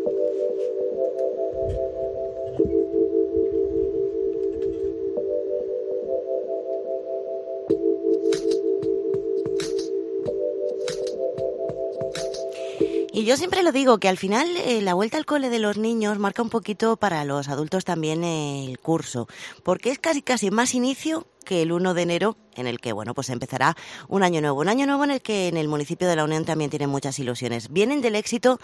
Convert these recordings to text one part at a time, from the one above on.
Y yo siempre lo digo, que al final la vuelta al cole de los niños marca un poquito para los adultos también el curso, porque es casi más inicio que el 1 de enero, en el que pues empezará un año nuevo en el que en el municipio de La Unión también tienen muchas ilusiones. Vienen del éxito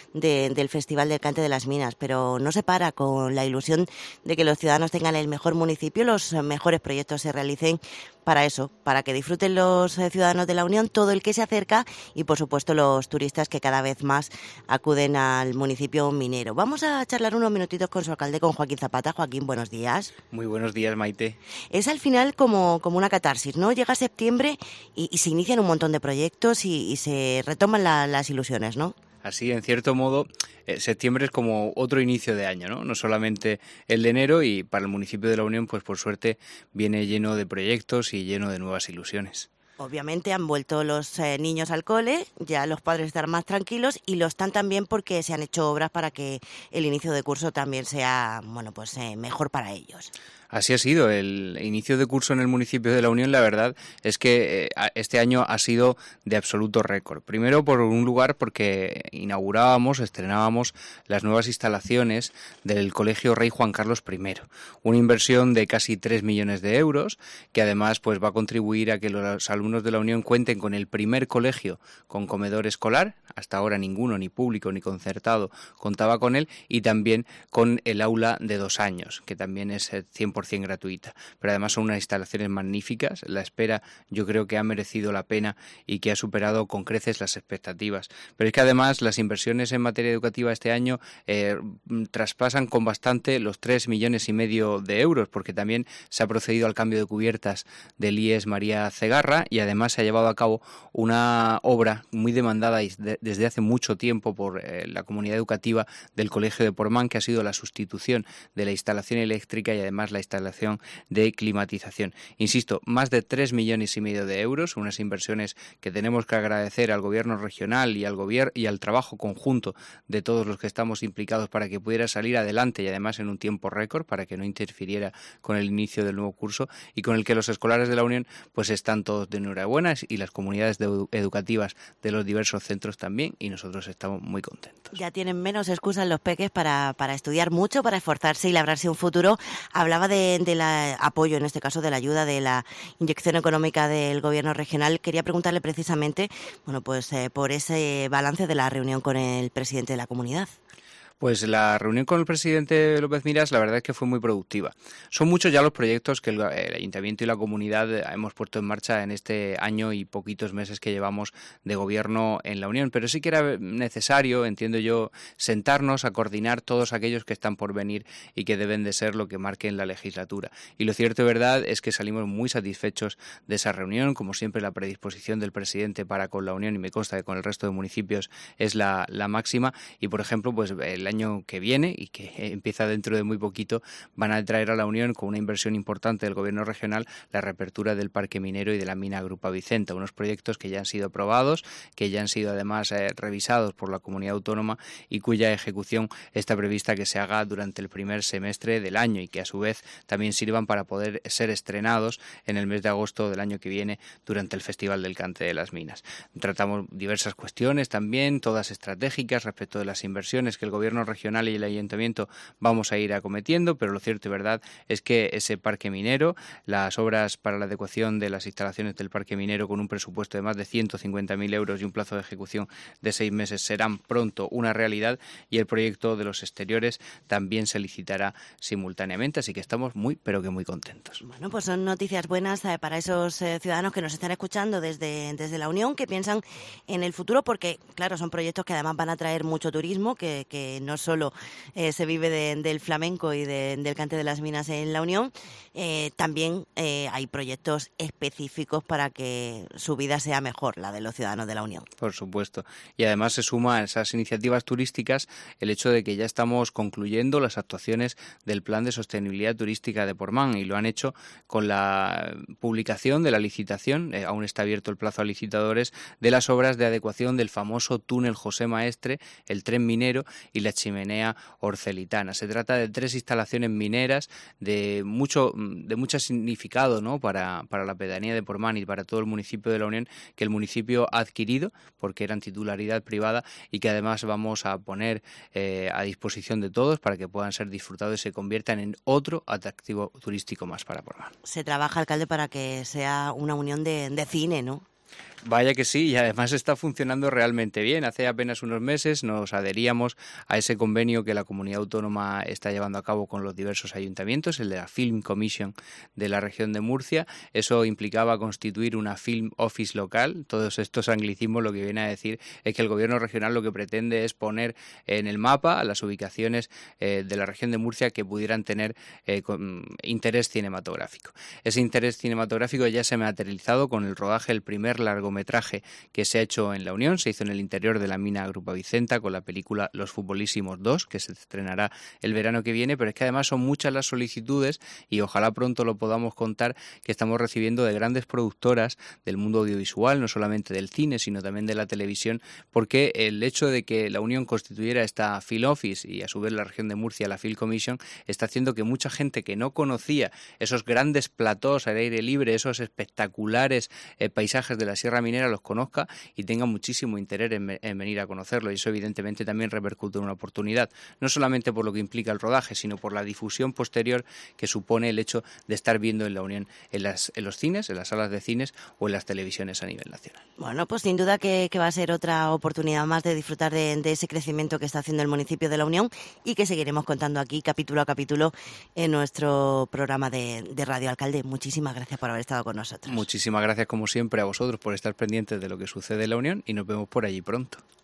del Festival del Cante de las Minas, pero no se para con la ilusión de que los ciudadanos tengan el mejor municipio, los mejores proyectos se realicen para eso, para que disfruten los ciudadanos de La Unión, todo el que se acerca y por supuesto los turistas que cada vez más acuden al municipio minero. Vamos a charlar unos minutitos con su alcalde, con Joaquín Zapata. Joaquín, buenos días. Muy buenos días, Maite. Es al final como una catarsis, ¿no? Llega septiembre y se inician un montón de proyectos y se retoman las ilusiones, ¿no? Así, en cierto modo, septiembre es como otro inicio de año, ¿no? No solamente el de enero, y para el municipio de La Unión, pues por suerte, viene lleno de proyectos y lleno de nuevas ilusiones. Obviamente han vuelto los niños al cole, ya los padres están más tranquilos y lo están también porque se han hecho obras para que el inicio de curso también sea, mejor para ellos. Así ha sido el inicio de curso en el municipio de La Unión. La verdad es que este año ha sido de absoluto récord. Primero, por un lugar, porque estrenábamos las nuevas instalaciones del Colegio Rey Juan Carlos I. Una inversión de casi 3 millones de euros, que además pues va a contribuir a que los alumnos de La Unión cuenten con el primer colegio con comedor escolar. Hasta ahora ninguno, ni público ni concertado, contaba con él, y también con el aula de 2 años, que también es 100% gratuita, pero además son unas instalaciones magníficas. La espera yo creo que ha merecido la pena y que ha superado con creces las expectativas, pero es que además las inversiones en materia educativa este año traspasan con bastante los 3,5 millones de euros, porque también se ha procedido al cambio de cubiertas del IES María Cegarra, y además se ha llevado a cabo una obra muy demandada desde hace mucho tiempo por la comunidad educativa del Colegio de Portmán, que ha sido la sustitución de la instalación eléctrica y además la instalación de climatización. Insisto, más de 3,5 millones de euros, unas inversiones que tenemos que agradecer al gobierno regional y al trabajo conjunto de todos los que estamos implicados para que pudiera salir adelante, y además en un tiempo récord, para que no interfiriera con el inicio del nuevo curso, y con el que los escolares de La Unión pues están todos de enhorabuena, y las comunidades educativas de los diversos centros también, y nosotros estamos muy contentos. Ya tienen menos excusas los peques para estudiar mucho, para esforzarse y labrarse un futuro. Hablaba del apoyo, en este caso de la ayuda, de la inyección económica del gobierno regional. Quería preguntarle precisamente, por ese balance de la reunión con el presidente de la comunidad. Pues la reunión con el presidente López Miras, la verdad es que fue muy productiva. Son muchos ya los proyectos que el Ayuntamiento y la comunidad hemos puesto en marcha en este año y poquitos meses que llevamos de gobierno en la Unión, pero sí que era necesario, entiendo yo, sentarnos a coordinar todos aquellos que están por venir y que deben de ser lo que marquen la legislatura. Y lo cierto y verdad es que salimos muy satisfechos de esa reunión. Como siempre, la predisposición del presidente para con la Unión, y me consta que con el resto de municipios, es la máxima. Y, por ejemplo, pues el año que viene, y que empieza dentro de muy poquito, van a traer a La Unión, con una inversión importante del gobierno regional, la reapertura del parque minero y de la mina Grupa Vicenta, unos proyectos que ya han sido aprobados, que ya han sido además revisados por la comunidad autónoma, y cuya ejecución está prevista que se haga durante el primer semestre del año, y que a su vez también sirvan para poder ser estrenados en el mes de agosto del año que viene durante el Festival del Cante de las Minas. Tratamos diversas cuestiones también, todas estratégicas, respecto de las inversiones que el gobierno regional y el ayuntamiento vamos a ir acometiendo, pero lo cierto y verdad es que ese parque minero, las obras para la adecuación de las instalaciones del parque minero, con un presupuesto de más de 150.000 euros y un plazo de ejecución de 6 meses, serán pronto una realidad, y el proyecto de los exteriores también se licitará simultáneamente, así que estamos muy, pero que muy contentos. Bueno, pues son noticias buenas para esos ciudadanos que nos están escuchando desde La Unión, que piensan en el futuro, porque claro, son proyectos que además van a traer mucho turismo, que no solo se vive del flamenco y del cante de las minas en La Unión, también hay proyectos específicos para que su vida sea mejor, la de los ciudadanos de La Unión. Por supuesto. Y además se suma a esas iniciativas turísticas el hecho de que ya estamos concluyendo las actuaciones del Plan de Sostenibilidad Turística de Portmán, y lo han hecho con la publicación de la licitación, aún está abierto el plazo a licitadores, de las obras de adecuación del famoso túnel José Maestre, el tren minero, y la chimenea orcelitana. Se trata de 3 instalaciones mineras de mucho significado, ¿no?, para la pedanía de Portmán y para todo el municipio de La Unión, que el municipio ha adquirido porque eran titularidad privada y que además vamos a poner a disposición de todos para que puedan ser disfrutados y se conviertan en otro atractivo turístico más para Portmán. Se trabaja, alcalde, para que sea una unión de cine, ¿no? Vaya que sí, y además está funcionando realmente bien. Hace apenas unos meses nos adheríamos a ese convenio que la comunidad autónoma está llevando a cabo con los diversos ayuntamientos, el de la Film Commission de la región de Murcia. Eso implicaba constituir una Film Office local. Todos estos anglicismos lo que viene a decir es que el gobierno regional lo que pretende es poner en el mapa las ubicaciones de la región de Murcia que pudieran tener interés cinematográfico. Ese interés cinematográfico ya se ha materializado con el rodaje del primer largometraje que se ha hecho en La Unión. Se hizo en el interior de la mina Grupa Vicenta con la película Los Futbolísimos 2, que se estrenará el verano que viene, pero es que además son muchas las solicitudes y ojalá pronto lo podamos contar que estamos recibiendo de grandes productoras del mundo audiovisual, no solamente del cine, sino también de la televisión, porque el hecho de que La Unión constituyera esta Film Office y a su vez la región de Murcia la Film Commission está haciendo que mucha gente que no conocía esos grandes platós al aire libre, esos espectaculares paisajes de la Sierra Minera los conozca y tenga muchísimo interés en venir a conocerlo, y eso evidentemente también repercute en una oportunidad, no solamente por lo que implica el rodaje, sino por la difusión posterior que supone el hecho de estar viendo en La Unión en los cines, en las salas de cines o en las televisiones a nivel nacional. Bueno, pues sin duda que va a ser otra oportunidad más de disfrutar de ese crecimiento que está haciendo el municipio de La Unión y que seguiremos contando aquí capítulo a capítulo en nuestro programa de radio. Alcalde, muchísimas gracias por haber estado con nosotros. Muchísimas gracias como siempre a vosotros por estar pendientes de lo que sucede en La Unión y nos vemos por allí pronto.